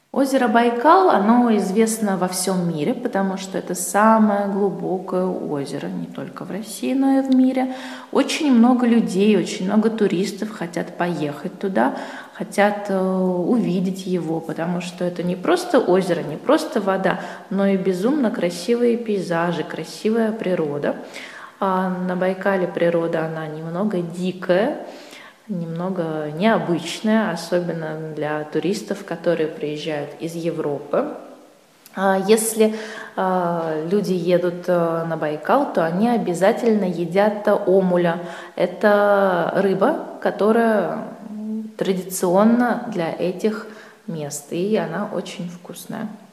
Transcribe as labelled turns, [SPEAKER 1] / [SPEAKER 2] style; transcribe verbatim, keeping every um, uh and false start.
[SPEAKER 1] Озеро Байкал, оно известно во всем мире, потому что это самое глубокое озеро, не только в России, но и в мире. Очень много людей, очень много туристов хотят поехать туда, хотят э, увидеть его, потому что это не просто озеро, не просто вода, но и безумно красивые пейзажи, красивая природа. А на Байкале природа, она немного дикая, немного необычная, особенно для туристов, которые приезжают из Европы. Если люди едут на Байкал, то они обязательно едят омуля. Это рыба, которая традиционна для этих мест, и она очень вкусная.